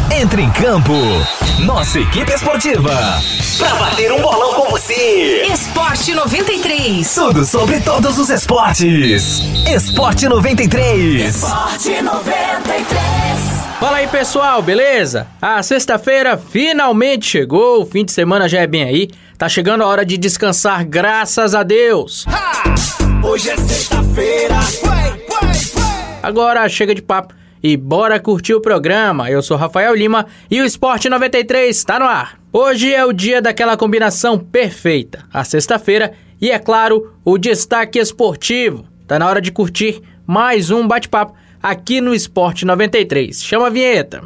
Entra em campo. Nossa equipe esportiva. Pra bater um bolão com você. Esporte 93. Tudo sobre todos os esportes. Esporte 93. Esporte 93. Fala aí, pessoal, beleza? A sexta-feira finalmente chegou, o fim de semana já é bem aí. Tá chegando a hora de descansar, graças a Deus. Hoje é sexta-feira. Agora chega de papo e bora curtir o programa. Eu sou Rafael Lima e o Esporte 93 tá no ar. Hoje é o dia daquela combinação perfeita, a sexta-feira e, é claro, o destaque esportivo. Tá na hora de curtir mais um bate-papo aqui no Esporte 93. Chama a vinheta.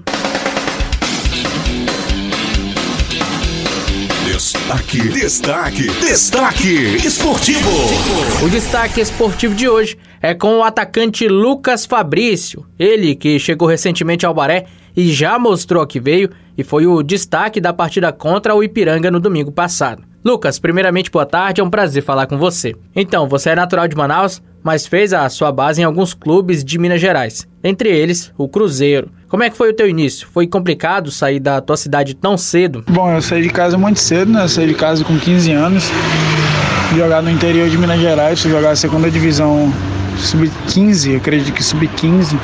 Destaque esportivo. O destaque esportivo de hoje é com o atacante Lucas Fabrício. Ele que chegou recentemente ao Baré e já mostrou que veio e foi o destaque da partida contra o Ipiranga no domingo passado. Lucas, primeiramente, boa tarde, é um prazer falar com você. Então, você é natural de Manaus, mas fez a sua base em alguns clubes de Minas Gerais, entre eles o Cruzeiro. Como é que foi o teu início? Foi complicado sair da tua cidade tão cedo? Bom, eu saí de casa muito cedo, né? Eu saí de casa com 15 anos, jogar no interior de Minas Gerais, fui jogar a segunda divisão sub-15, acredito que sub-15,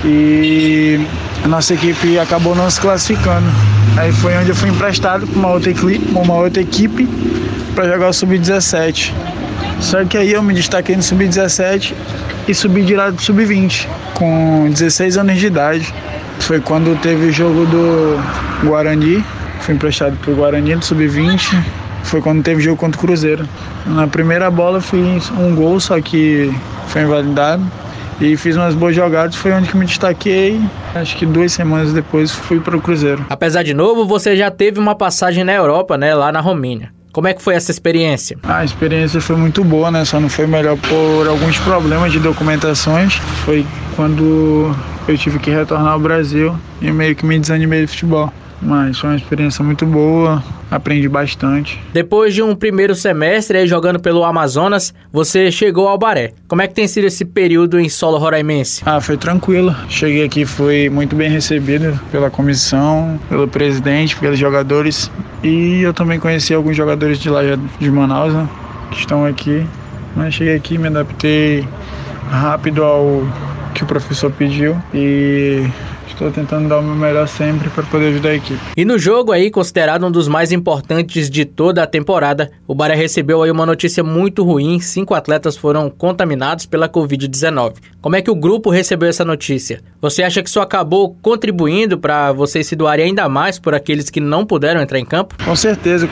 e a nossa equipe acabou não se classificando. Aí foi onde eu fui emprestado para uma outra equipe para jogar o sub-17. Só que aí eu me destaquei no sub-17 e subi direto do sub-20, com 16 anos de idade. Foi quando teve o jogo do Guarani, fui emprestado pro Guarani do sub-20, foi quando teve o jogo contra o Cruzeiro. Na primeira bola fiz um gol, só que foi invalidado, e fiz umas boas jogadas, foi onde que me destaquei. Acho que 2 semanas depois fui para o Cruzeiro. Apesar de novo, você já teve uma passagem na Europa, né, lá na Romênia. Como é que foi essa experiência? A experiência foi muito boa, né? Só não foi melhor por alguns problemas de documentações. Foi quando eu tive que retornar ao Brasil e meio que me desanimei do futebol. Mas foi uma experiência muito boa, aprendi bastante. Depois de um primeiro semestre aí jogando pelo Amazonas, você chegou ao Baré. Como é que tem sido esse período em solo roraimense? Foi tranquilo. Cheguei aqui, fui muito bem recebido pela comissão, pelo presidente, pelos jogadores. E eu também conheci alguns jogadores de lá de Manaus, né, que estão aqui. Mas cheguei aqui, me adaptei rápido ao que o professor pediu e estou tentando dar o meu melhor sempre para poder ajudar a equipe. E no jogo aí, considerado um dos mais importantes de toda a temporada, o Baré recebeu aí uma notícia muito ruim: 5 atletas foram contaminados pela Covid-19. Como é que o grupo recebeu essa notícia? Você acha que isso acabou contribuindo para vocês se doarem ainda mais por aqueles que não puderam entrar em campo? Com certeza.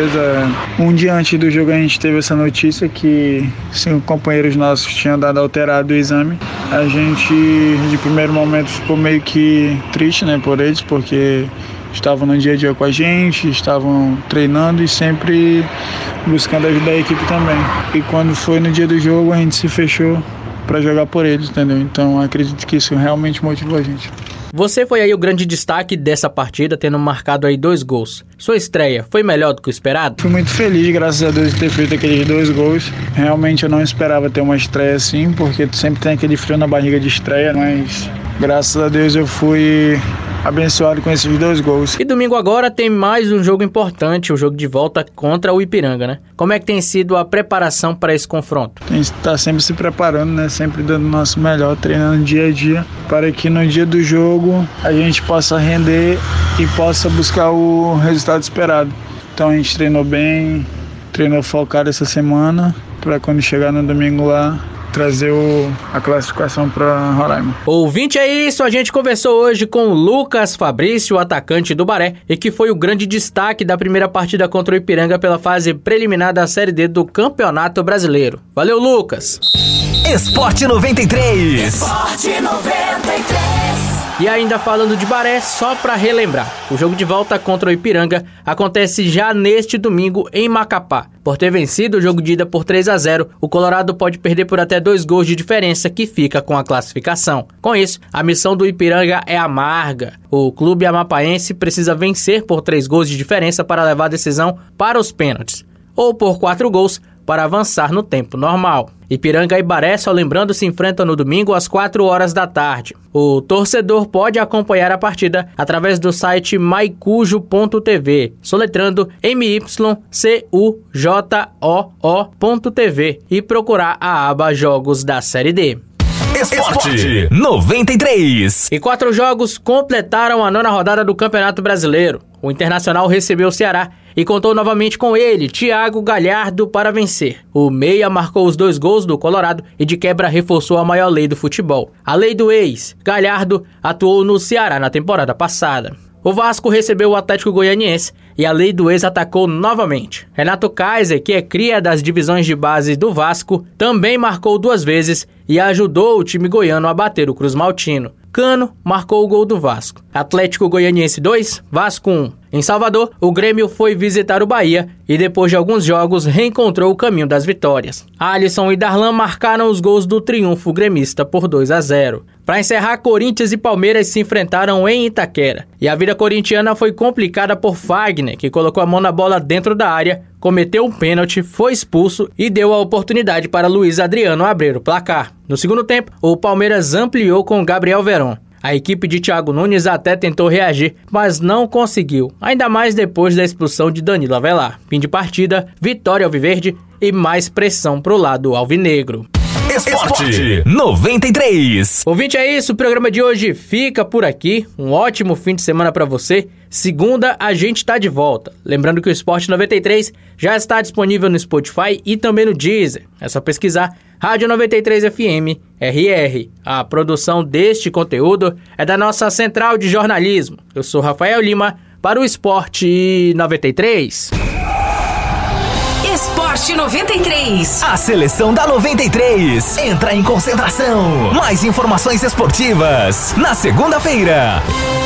Um dia antes do jogo a gente teve essa notícia que 5 companheiros nossos tinham dado alterado o exame. A gente, de primeiro momento, ficou meio que triste, né, por eles, porque estavam no dia a dia com a gente, estavam treinando e sempre buscando ajudar a equipe também. E quando foi no dia do jogo, a gente se fechou para jogar por eles, entendeu? Então acredito que isso realmente motivou a gente. Você foi aí o grande destaque dessa partida, tendo marcado aí 2 gols. Sua estreia foi melhor do que o esperado? Fui muito feliz, graças a Deus, de ter feito aqueles 2 gols. Realmente eu não esperava ter uma estreia assim, porque sempre tem aquele frio na barriga de estreia, mas graças a Deus eu fui abençoado com esses 2 gols. E domingo agora tem mais um jogo importante, o jogo de volta contra o Ipiranga, né? Como é que tem sido a preparação para esse confronto? A gente está sempre se preparando, né? Sempre dando o nosso melhor, treinando dia a dia, para que no dia do jogo a gente possa render e possa buscar o resultado esperado. Então a gente treinou bem, treinou focado essa semana, para quando chegar no domingo lá, trazer a classificação para Roraima. Ouvinte, é isso, a gente conversou hoje com o Lucas Fabrício, atacante do Baré, e que foi o grande destaque da primeira partida contra o Ipiranga pela fase preliminar da Série D do Campeonato Brasileiro. Valeu, Lucas! Esporte 93. Esporte 93. E ainda falando de Baré, só para relembrar, o jogo de volta contra o Ipiranga acontece já neste domingo em Macapá. Por ter vencido o jogo de ida por 3-0, o Colorado pode perder por até 2 gols de diferença, que fica com a classificação. Com isso, a missão do Ipiranga é amarga. O clube amapaense precisa vencer por 3 gols de diferença para levar a decisão para os pênaltis, ou por 4 gols para avançar no tempo normal. Ipiranga e Baré, só lembrando, se enfrentam no domingo às 4 horas da tarde. O torcedor pode acompanhar a partida através do site maicujo.tv, soletrando mycujo.tv e procurar a aba Jogos da Série D. Esporte 93. E 4 jogos completaram a 9ª rodada do Campeonato Brasileiro. O Internacional recebeu o Ceará e contou novamente com ele, Thiago Galhardo, para vencer. O meia marcou os 2 gols do Colorado e de quebra reforçou a maior lei do futebol, a lei do ex. Galhardo atuou no Ceará na temporada passada. O Vasco recebeu o Atlético Goianiense e a lei do ex atacou novamente. Renato Kaiser, que é cria das divisões de base do Vasco, também marcou 2 vezes e ajudou o time goiano a bater o Cruz Maltino. Cano marcou o gol do Vasco. Atlético Goianiense 2, Vasco 1. Em Salvador, o Grêmio foi visitar o Bahia e depois de alguns jogos reencontrou o caminho das vitórias. Alisson e Darlan marcaram os gols do triunfo gremista por 2-0. Para encerrar, Corinthians e Palmeiras se enfrentaram em Itaquera. E a vida corintiana foi complicada por Fagner, que colocou a mão na bola dentro da área, cometeu um pênalti, foi expulso e deu a oportunidade para Luiz Adriano abrir o placar. No segundo tempo, o Palmeiras ampliou com Gabriel Veron. A equipe de Thiago Nunes até tentou reagir, mas não conseguiu, ainda mais depois da expulsão de Danilo Avelar. Fim de partida, vitória alviverde e mais pressão pro lado alvinegro. Esporte 93. Ouvinte, é isso, o programa de hoje fica por aqui. Um ótimo fim de semana para você. Segunda, a gente tá de volta. Lembrando que o Esporte 93 já está disponível no Spotify e também no Deezer. É só pesquisar Rádio 93 FM RR. A produção deste conteúdo é da nossa central de jornalismo. Eu sou Rafael Lima para o Esporte 93. Esporte 93. A seleção da 93 entra em concentração. Mais informações esportivas na segunda-feira.